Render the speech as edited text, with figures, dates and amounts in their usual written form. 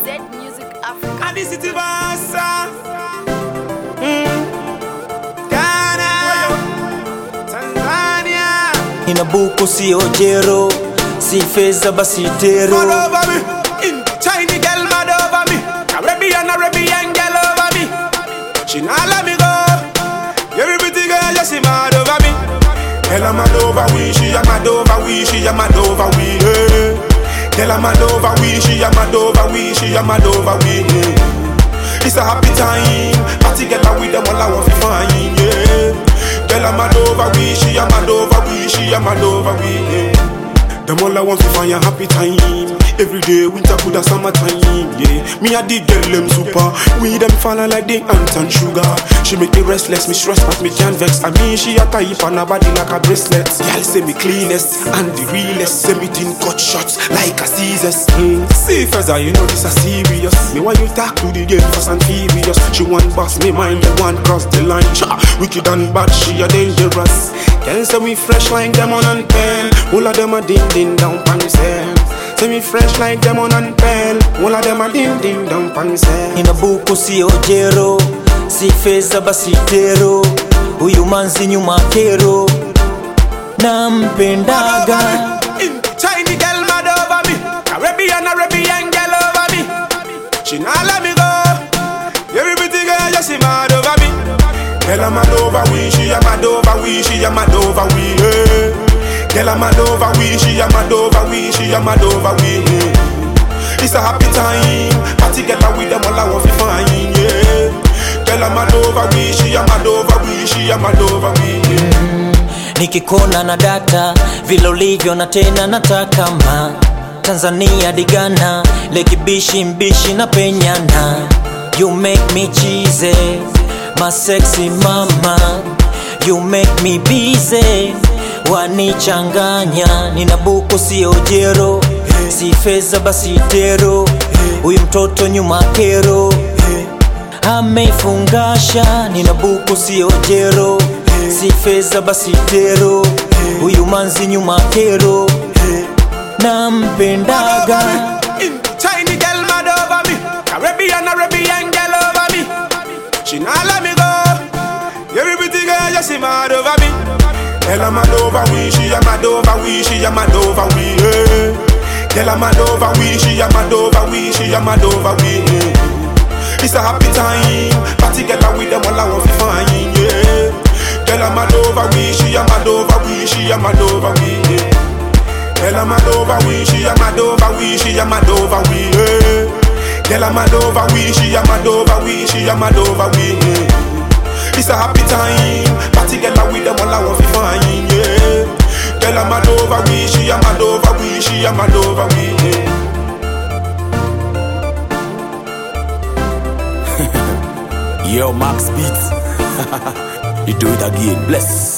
Z Music Africa. And this city Vasa, Ghana, Tanzania. Inabuku sio jero, si feza basi tero. Mad over me, in Chinese girl mad over me, Arabian girl over me. She not let me go. Every pretty girl just she mad over me. Girl I'm mad over we, she a mad over we, she a mad over we. Hey. Girl I'm mad over we, she a mad over we, she a mad over we. Hey. It's a happy time, party girl with them all I want to find. Yeah. Girl I'm mad over we, she a mad over we, she a mad over we. Hey. Them all I want to find a happy time. Every day, winter, could a summertime. Yeah, me a dig girl them super. We them follow like the ant and sugar. She make me restless, me stress, but me can't vex. I mean, she a type on her body like a bracelet. Girl say me cleanest and the realest. Say me thin cut shots like a scissors. See Feza, you know this a serious. Me want you talk to the girl fast and furious. She want boss me mind, they want cross the line. Wicked and bad, she a dangerous. Girl say me fresh like them on and pen. All of them a ding ding down pan themselves. Say me fresh like them on and pen. All of them a ding ding down pan themselves. Inabuku sio jero, si feza basi tero. Huyu manzi nyuma kero, nampendaga. In Chinese girl mad over me, Arabian girl over me. She not let me go. Every pretty girl just she mad over me. Girl I'm mad over we, she a mad over we, she a mad over we. Hey. Girl I'm mad over we, she a mad over we, she a mad over we. Hey. It's a happy time, party girl with them all I want to find. Yeah. Girl I'm mad over we, she a mad over we, she a mad over we. Yeah. Nikikona na data, vile ulivyo na tena nataka ma Tanzania digana, lekibishi mbishi na penyana. You make me cheesy, my sexy mama. You make me busy, wanichanganya. Ninabuku sio jero, si feza basi tero. Huyu mtoto nyuma kero, ameifungasha. Ninabuku sio jero, si feza basi tero. Huyu manzi nyuma kero, nampendaga. In Chinese girl mad over me, Arabian girl over me. She not let me go. Every pretty girl just she mad over me. Girl I'm mad over we, she a mad over we, she a mad over we. Hey. Girl I'm mad over we, she a mad over we, she a mad over we. Hey. It's a happy time, party girl with them all I want to find. Yeah. Girl I'm mad over we, she a mad over we, she a mad over we. Hey. Girl I'm mad over we, she a mad over we, she a mad over we. Hey. Girl I'm mad over we, she a mad over we, she a mad over we. Hey. It's a happy time, party girl with them all I want to find. Yeah. Girl I'm mad over we, she a mad over we, she a mad over we. Yeah. Yo, Max Beats. You do it again. Bless.